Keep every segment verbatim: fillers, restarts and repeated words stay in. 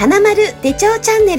花丸手帳チャンネル。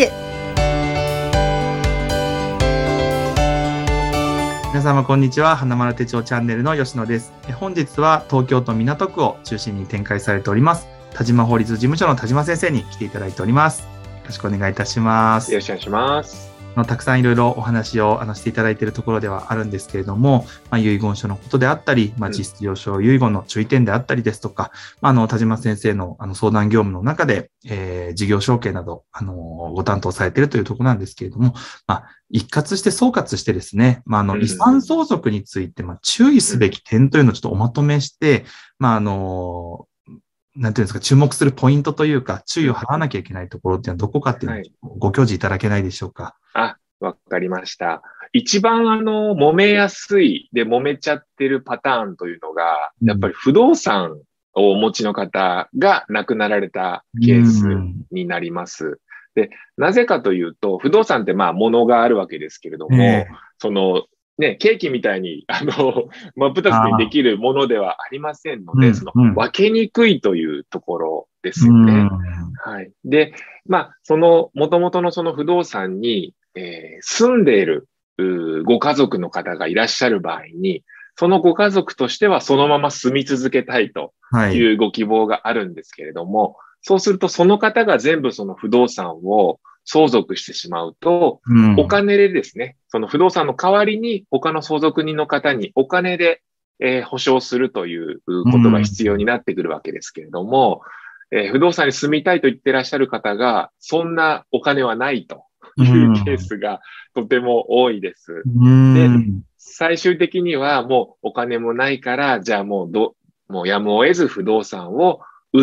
皆様こんにちは。花丸手帳チャンネルの吉野です。本日は東京都港区を中心に展開されております田島法律事務所の田島先生に来ていただいております。よろしくお願いいたします。 よろしくお願いします。 たくさんいろいろお話をあのしていただいているところではあるんですけれども、まあ、遺言書のことであったり、まあ、実質上昇遺言の注意点であったりですとか、うん、あの田島先生のあの相談業務の中で、えー、事業承継などあのご担当されているというところなんですけれども、まあ、一括して総括してですね、まあ、あの遺産相続について、まあ、注意すべき点というのをちょっとおまとめして、まああのなんていうんですか、注目するポイントというか、注意を払わなきゃいけないところっていうのはどこかっていうのをご教示いただけないでしょうか。 はい、あ、わかりました。一番あの、揉めやすいで揉めちゃってるパターンというのが、やっぱり不動産をお持ちの方が亡くなられたケースになります。うん、で、なぜかというと、不動産ってまあ物があるわけですけれども、えー、その、ね、ケーキみたいに、あの、真っ二つにできるものではありませんので、その、分けにくいというところですよね。うん、はい。で、まあ、その、元々のその不動産に、えー、住んでいるご家族の方がいらっしゃる場合に、そのご家族としてはそのまま住み続けたいというご希望があるんですけれども、はい、そうするとその方が全部その不動産を相続してしまうと、うん、お金でですね、その不動産の代わりに他の相続人の方にお金で、えー、保証するということが必要になってくるわけですけれども、うんえー、不動産に住みたいと言ってらっしゃる方が、そんなお金はないというケースがとても多いです。うん、で、最終的にはもうお金もないから、じゃあもうど、もうやむを得ず不動産を売って、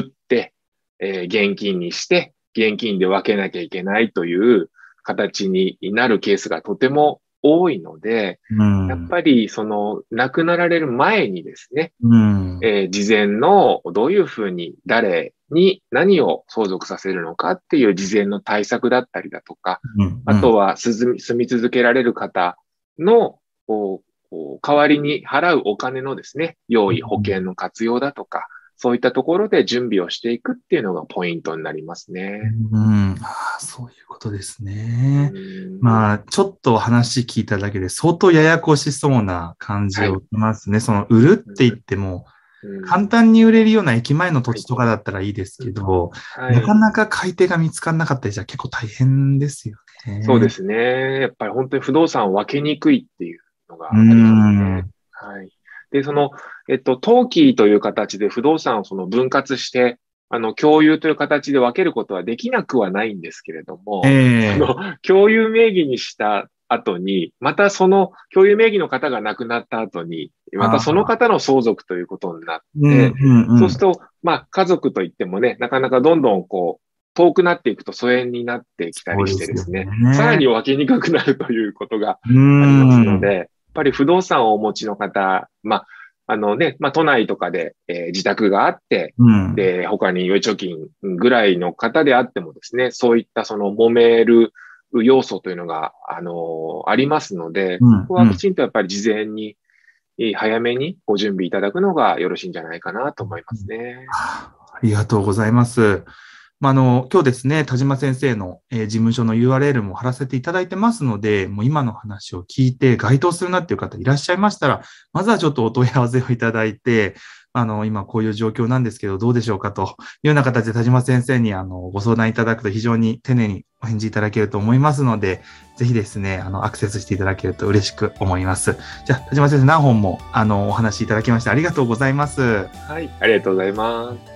えー、現金にして、現金で分けなきゃいけないという形になるケースがとても多いので、うん、やっぱりその亡くなられる前にですね、うんえー、事前のどういうふうに誰に何を相続させるのかっていう事前の対策だったりだとか、うんうん、あとは住み続けられる方の代わりに払うお金のですね、用意保険の活用だとか、そういったところで準備をしていくっていうのがポイントになりますね。 うん、あそういうことですね。まあ、ちょっと話聞いただけで相当ややこしそうな感じをしますね。はい、その、売るって言っても、うん、簡単に売れるような駅前の土地とかだったらいいですけど、はい、なかなか買い手が見つからなかったりじゃ結構大変ですよね。 そうですね。やっぱり本当に不動産を分けにくいっていうのがありますね。はい。で、その、えっと、登記という形で不動産をその分割して、あの、共有という形で分けることはできなくはないんですけれども、えー、その、共有名義にした後に、またその共有名義の方が亡くなった後に、またその方の相続ということになって、うんうんうん、そうすると、まあ、家族といってもね、なかなかどんどんこう、遠くなっていくと疎遠になってきたりしてですね、ですねさらに分けにくくなるということがありますので、やっぱり不動産をお持ちの方、まあ、あのね、まあ、都内とかで、えー、自宅があって、うん、で、他に預貯金ぐらいの方であってもですね、そういったその揉める要素というのが、あのー、ありますので、うん、ここはきちんとやっぱり事前に、早めにご準備いただくのがよろしいんじゃないかなと思いますね。 ありがとうございます。まあ、あの、今日ですね、田島先生の、えー、事務所の ユーアールエル も貼らせていただいてますので、もう今の話を聞いて該当するなっていう方いらっしゃいましたら、まずはちょっとお問い合わせをいただいて、あの、今こういう状況なんですけど、どうでしょうかというような形で田島先生にあのご相談いただくと非常に丁寧にお返事いただけると思いますので、ぜひですね、あの、アクセスしていただけると嬉しく思います。じゃあ、田島先生何本もあのお話いただきましてありがとうございます。 はい、ありがとうございます。